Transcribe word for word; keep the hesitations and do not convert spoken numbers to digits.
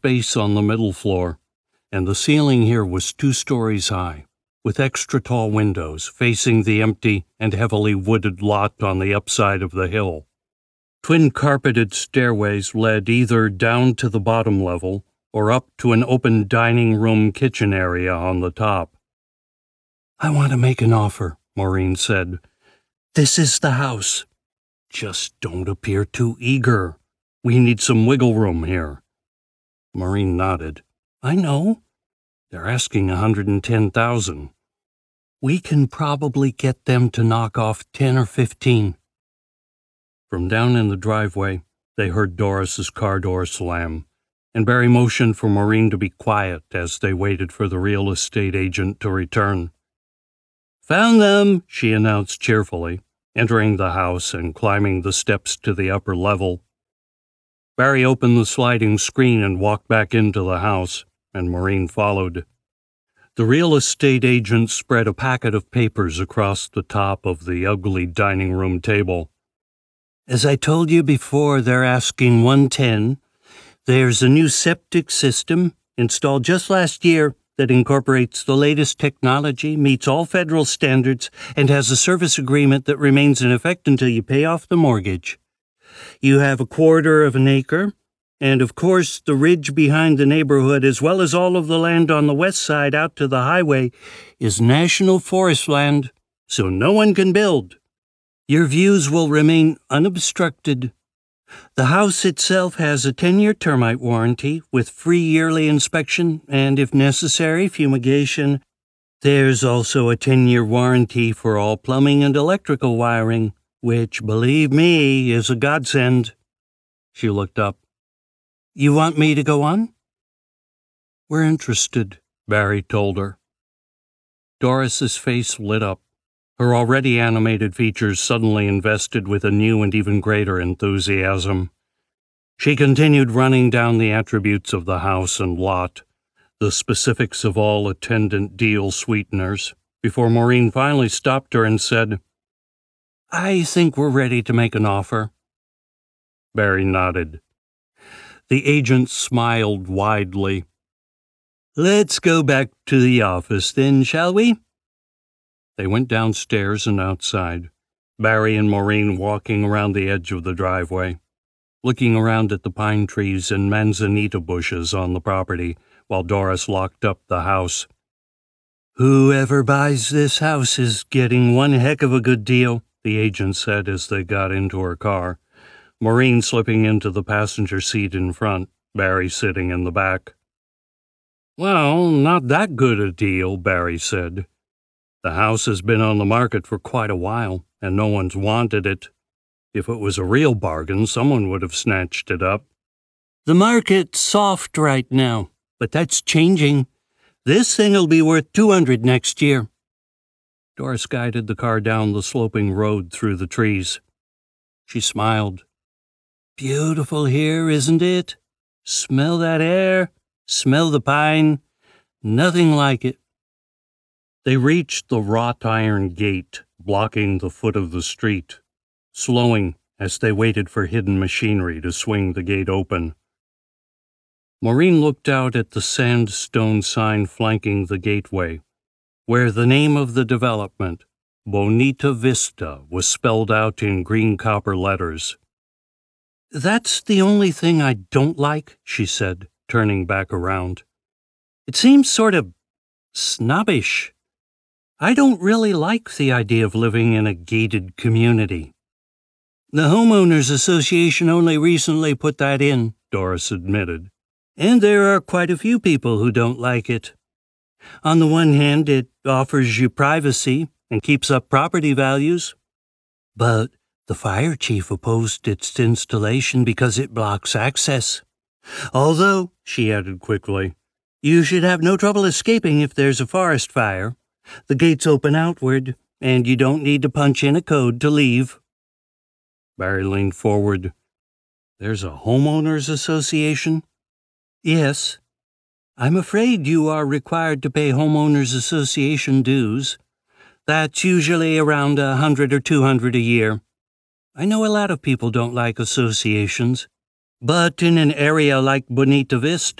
space on the middle floor, and the ceiling here was two stories high, with extra tall windows facing the empty and heavily wooded lot on the upside of the hill. Twin carpeted stairways led either down to the bottom level or up to an open dining room kitchen area on the top. "I want to make an offer," Maureen said. "This is the house. Just don't appear too eager. We need some wiggle room here." Maureen nodded. "I know. They're asking one hundred ten thousand dollars. We can probably get them to knock off ten or fifteen. From down in the driveway, they heard Doris's car door slam, and Barry motioned for Maureen to be quiet as they waited for the real estate agent to return. "Found them," she announced cheerfully, entering the house and climbing the steps to the upper level. Barry opened the sliding screen and walked back into the house, and Maureen followed. The real estate agent spread a packet of papers across the top of the ugly dining room table. "As I told you before, they're asking one hundred ten thousand dollars. There's a new septic system installed just last year that incorporates the latest technology, meets all federal standards, and has a service agreement that remains in effect until you pay off the mortgage. You have a quarter of an acre, and of course the ridge behind the neighborhood, as well as all of the land on the west side out to the highway, is national forest land, so no one can build. Your views will remain unobstructed. The house itself has a ten-year termite warranty with free yearly inspection and, if necessary, fumigation. There's also a ten-year warranty for all plumbing and electrical wiring, which, believe me, is a godsend." She looked up. "You want me to go on?" "We're interested," Barry told her. Doris's face lit up. Her already animated features suddenly invested with a new and even greater enthusiasm. She continued running down the attributes of the house and lot, the specifics of all attendant deal sweeteners, before Maureen finally stopped her and said, "I think we're ready to make an offer." Barry nodded. The agent smiled widely. "Let's go back to the office then, shall we?" They went downstairs and outside, Barry and Maureen walking around the edge of the driveway, looking around at the pine trees and manzanita bushes on the property while Doris locked up the house. "Whoever buys this house is getting one heck of a good deal," the agent said as they got into her car, Maureen slipping into the passenger seat in front, Barry sitting in the back. "Well, not that good a deal," Barry said. "The house has been on the market for quite a while, and no one's wanted it. If it was a real bargain, someone would have snatched it up." "The market's soft right now, but that's changing. This thing'll be worth two hundred next year." Doris guided the car down the sloping road through the trees. She smiled. "Beautiful here, isn't it? Smell that air, smell the pine. Nothing like it." They reached the wrought iron gate blocking the foot of the street, slowing as they waited for hidden machinery to swing the gate open. Maureen looked out at the sandstone sign flanking the gateway, where the name of the development, Bonita Vista, was spelled out in green copper letters. "That's the only thing I don't like," she said, turning back around. "It seems sort of snobbish. I don't really like the idea of living in a gated community." "The Homeowners Association only recently put that in," Doris admitted, "and there are quite a few people who don't like it. On the one hand, it offers you privacy and keeps up property values, but the fire chief opposed its installation because it blocks access. Although," she added quickly, "you should have no trouble escaping if there's a forest fire. The gates open outward, and you don't need to punch in a code to leave." Barry leaned forward. "There's a homeowners association?" "Yes. I'm afraid you are required to pay homeowners association dues. That's usually around a hundred or two hundred a year. I know a lot of people don't like associations, but in an area like Bonita Vista,